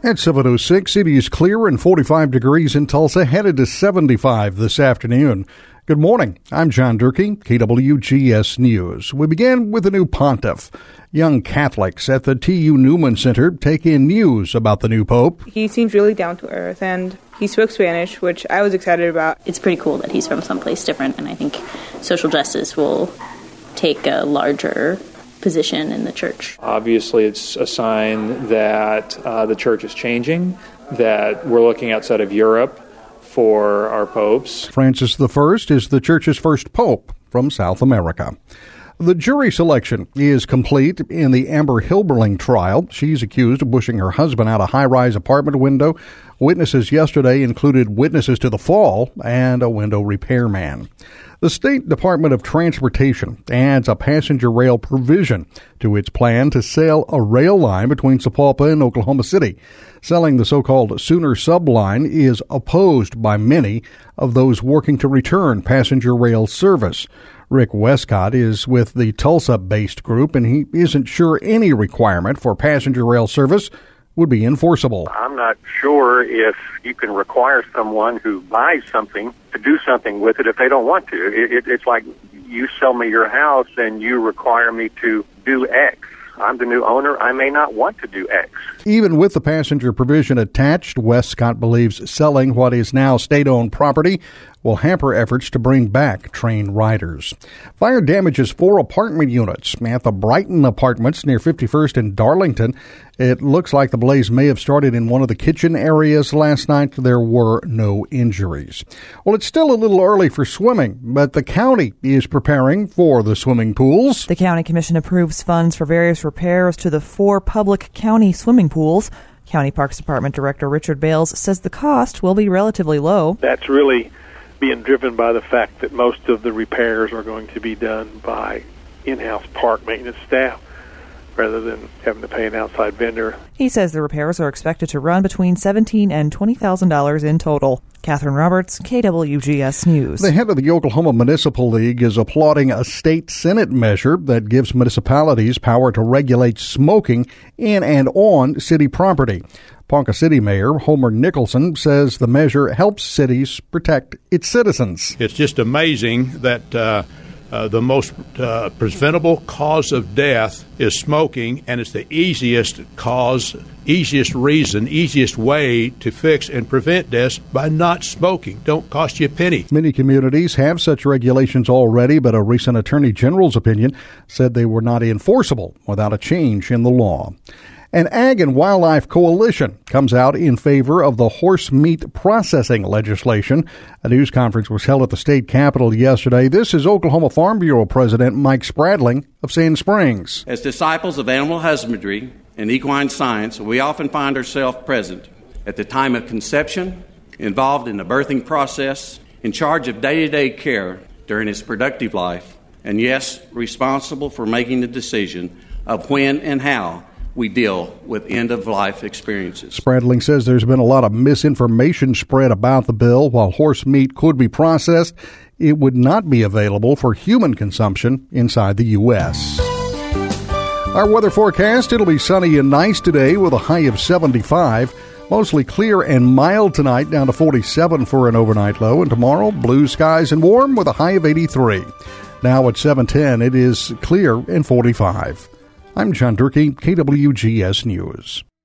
At 7:06, it is clear and 45 degrees in Tulsa, headed to 75 this afternoon. Good morning. I'm John Durkee, KWGS News. We begin with a new pontiff. Young Catholics at the TU Newman Center take in news about the new pope. He seems really down to earth, and he spoke Spanish, which I was excited about. It's pretty cool that he's from someplace different, and I think social justice will take a larger position in the church. Obviously, it's a sign that the church is changing, that we're looking outside of Europe for our popes. Francis I is the church's first pope from South America. The jury selection is complete in the Amber Hilberling trial. She's accused of pushing her husband out a high-rise apartment window. Witnesses yesterday included witnesses to the fall and a window repairman. The State Department of Transportation adds a passenger rail provision to its plan to sell a rail line between Sapulpa and Oklahoma City. Selling the so-called Sooner Subline is opposed by many of those working to return passenger rail service. Rick Westcott is with the Tulsa-based group, and he isn't sure any requirement for passenger rail service would be enforceable. I'm not sure if you can require someone who buys something to do something with it if they don't want to. It's like you sell me your house and you require me to do X. I'm the new owner. I may not want to do X. Even with the passenger provision attached, Westcott believes selling what is now state-owned property will hamper efforts to bring back train riders. Fire damages 4 apartment units at the Brighton Apartments near 51st and Darlington. It looks like the blaze may have started in one of the kitchen areas last night. There were no injuries. Well, it's still a little early for swimming, but the county is preparing for the swimming pools. The county commission approves funds for various repairs to the 4 public county swimming pools. County Parks Department Director Richard Bales says the cost will be relatively low. That's really being driven by the fact that most of the repairs are going to be done by in-house park maintenance staff rather than having to pay an outside vendor. He says the repairs are expected to run between $17,000 and $20,000 in total. Catherine Roberts, KWGS News. The head of the Oklahoma Municipal League is applauding a state Senate measure that gives municipalities power to regulate smoking in and on city property. Ponca City Mayor Homer Nicholson says the measure helps cities protect its citizens. It's just amazing that the most preventable cause of death is smoking, and it's the easiest way to fix and prevent deaths by not smoking. Don't cost you a penny. Many communities have such regulations already, but a recent Attorney General's opinion said they were not enforceable without a change in the law. An Ag and Wildlife Coalition comes out in favor of the horse meat processing legislation. A news conference was held at the state capitol yesterday. This is Oklahoma Farm Bureau President Mike Spradling of Sand Springs. As disciples of animal husbandry and equine science, we often find ourselves present at the time of conception, involved in the birthing process, in charge of day-to-day care during its productive life, and yes, responsible for making the decision of when and how we deal with end-of-life experiences. Spradling says there's been a lot of misinformation spread about the bill. While horse meat could be processed, it would not be available for human consumption inside the U.S. Our weather forecast, it'll be sunny and nice today with a high of 75. Mostly clear and mild tonight, down to 47 for an overnight low. And tomorrow, blue skies and warm with a high of 83. Now at 7:10, it is clear and 45. I'm John Durkee, KWGS News.